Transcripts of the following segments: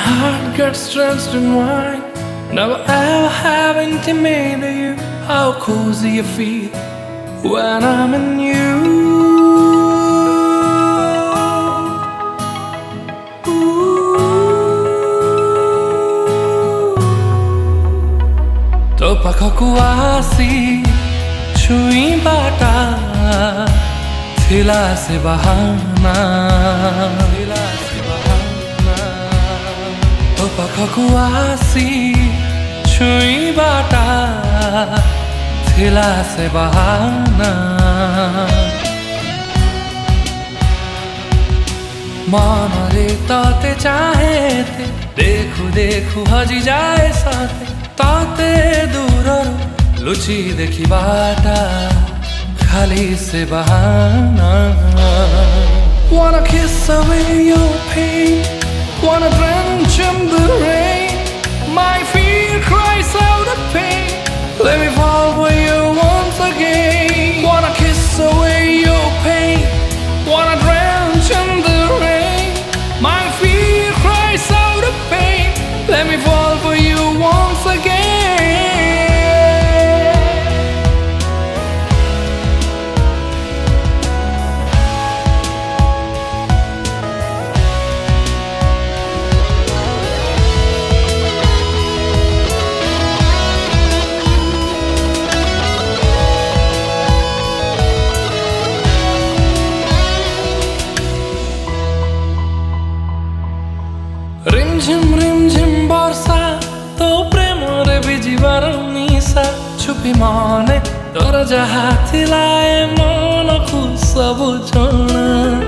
heart gets drenched in wine. Never ever have intimated you how cozy you feel when I'm in you. तो पाखको आसी छुई बाटा थिला से बहाना तो पाखको आसी छुई बाटा थिला से बहाना मनले ताते चाहे थे देखु देखु हजी जाए साथे ताते दूर लुची देखी बाटा खाली से बहाना. Wanna kiss away your pain, wanna drench in the rain. My fear cries out of pain, let me fall for you once again. Wanna kiss away your pain, wanna drench in the rain. My fear cries out of pain, let me fall for you once again. रिम झिम बर्षा तो प्रेम रे बिजिबार निशा छुपी मने तोर जहा थिलाए मन को सब जणा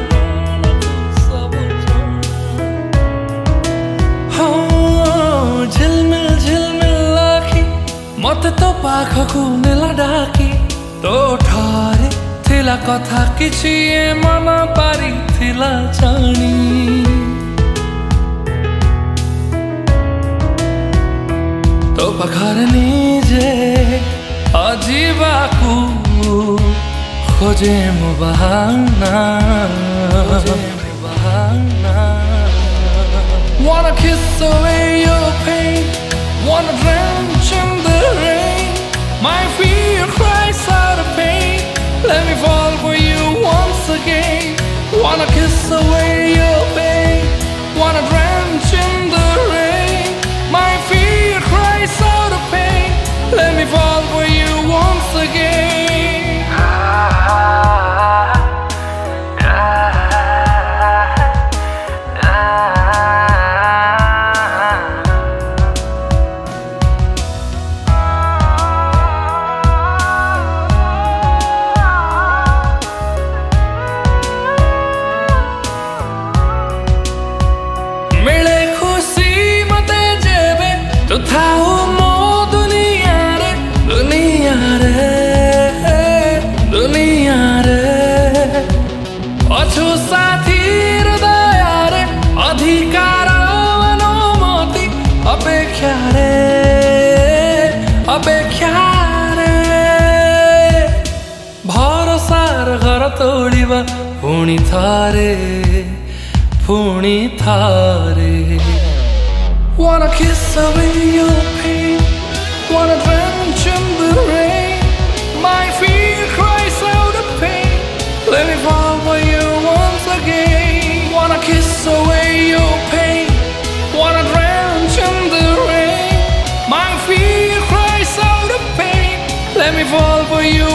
हाँ झिलमिल झिलमिल लाखी मत तो पाखको नेला डाकी तो ठारे थिला कथा किछि ए मन पारी थिला जानी. तो पखर नीजे अजीबाकू खोजे बहाना. Wanna kiss away your pain, wanna drench in the rain. My fear cries out of pain, let me fall for you once again. Wanna kiss away your pain, wanna drench in the rain. My fear cries out of pain, let me fall for you once again. मिले खुशी मते जेबे तो थाओ मो दुनिया रे दुनिया रे दुनिया रे अछु साथी हृदय रे अधिकार अनुमति अपेक्षा रे भरोसार घर तोड़िबा पुणी थारे. Wanna kiss away your pain, wanna drench in the rain. My fear cries out of pain, let me fall for you once again. Wanna kiss away your pain, wanna drench in the rain. My fear cries out of pain, let me fall for you